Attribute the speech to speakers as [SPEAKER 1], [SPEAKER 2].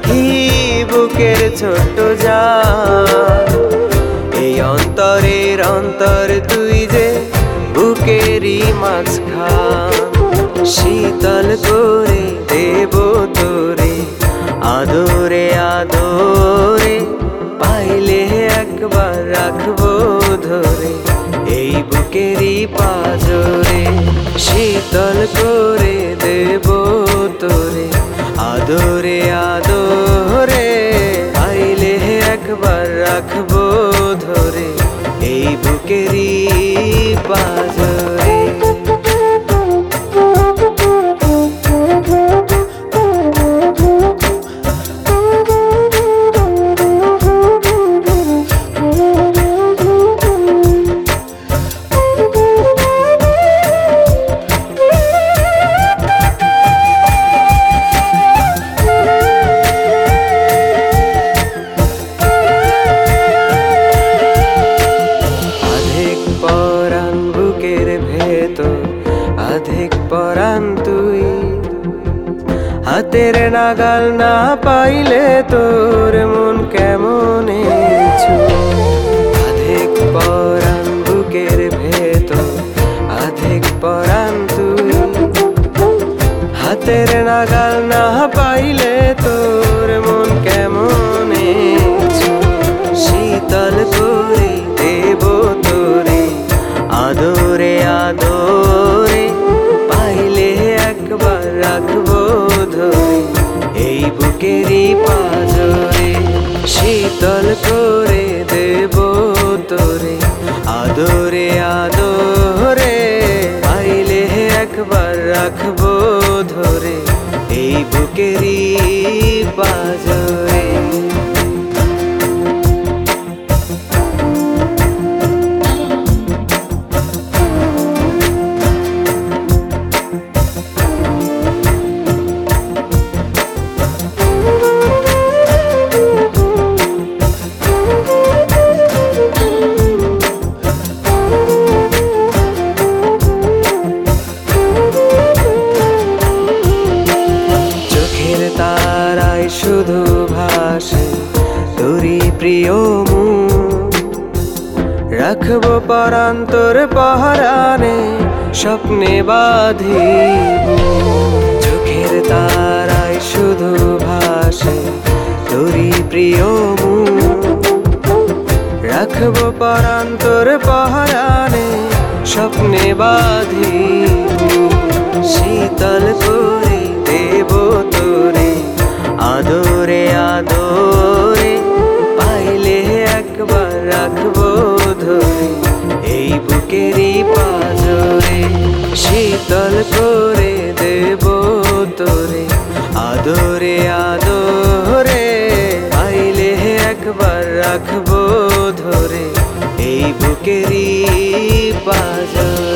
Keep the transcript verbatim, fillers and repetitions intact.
[SPEAKER 1] পাখি বুকের ছোট্ট জান, এই অন্তরের অন্তর তুই যে বুকেরই মাঝখান। শীতল করে দেব তোরে আদরে আদরে, পাইলে একবার রাখবো ধরে এই বুকেরই পাজরে। শীতল করে দেব তোরে আদরে আদরে, পাইলে একবার রাখবো ধরে এই বুকেরই পাজরে। অধিক পরাণ তুই হাতের নাগাল না পাইলে তোর মন কেমনে ছুঁই। অধিক পরাণ বুকের ভেতর, অধিক পরাণ তুই হাতের নাগাল না পাইলে তোর মন কেমনে ছুঁই। শীতল করে দেব তোরে আদরে আদরে, পাইলে একবার রাখবো ধরে এই বুকেরই পাজরে। শীতল করে দেব তোরে আদরে আদরে, পাইলে একবার রাখবো ধরে এই বুকেরই পাজরে। তারাই শুধু ভাসে তোরই প্রিয় মুখ, রাখবো পরাণ তোর পহরানে স্বপ্নে বাঁধিব। চোখের তারাই শুধু ভাসে তোরই প্রিয় মুখ, রাখবো পরাণ তোর পহরানে স্বপ্নে বাঁধিব। শীতল করে দেব তোরে আদরে আদরে, পাইলে একবার রাখবো ধরে এই বুকেরই পাজরে। শীতল করে দেব তোরে আদরে আদরে, পাইলে একবার রাখবো ধরে এই বুকেরই পাজরে।